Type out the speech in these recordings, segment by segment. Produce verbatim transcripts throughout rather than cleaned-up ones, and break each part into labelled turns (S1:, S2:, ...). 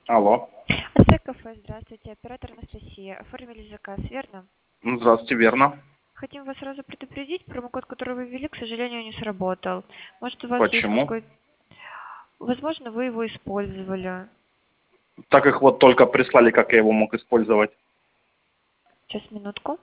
S1: Алло.
S2: Астрей кафе, здравствуйте. Оператор Анастасия. Оформили заказ, верно?
S1: Ну, Здравствуйте, верно.
S2: Хотим вас сразу предупредить, промокод, который вы ввели, к сожалению, не сработал. Может, у вас есть
S1: Почему?
S2: какой-то... Возможно, вы его использовали.
S1: Так их вот только прислали, как я его мог использовать.
S2: Сейчас, минутку.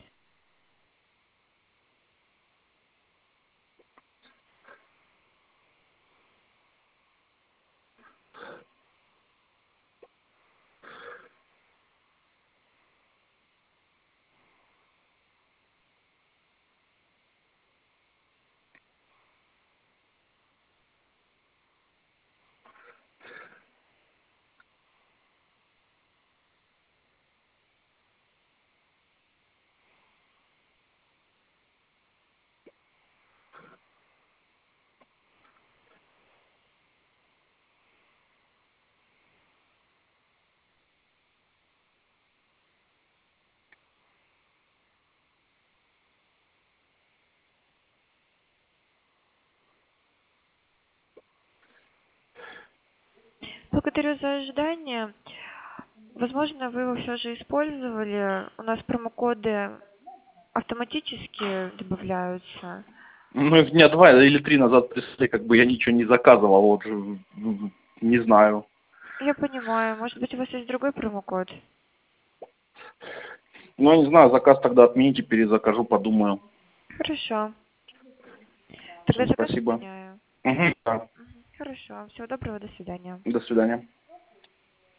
S2: Благодарю за ожидание. Возможно, вы его все же использовали. У нас промокоды автоматически добавляются.
S1: Ну, их дня два или три назад прислали, как бы я ничего не заказывал, вот, м, не знаю.
S2: Я понимаю. Может быть, у вас есть другой промокод?
S1: Ну, не знаю, заказ тогда отмените, перезакажу, подумаю.
S2: Хорошо.
S1: Все,
S2: Тогда заказ
S1: спасибо.
S2: отменяю.
S1: Угу, да.
S2: Мгм. Хорошо. Всего доброго. До свидания.
S1: До свидания.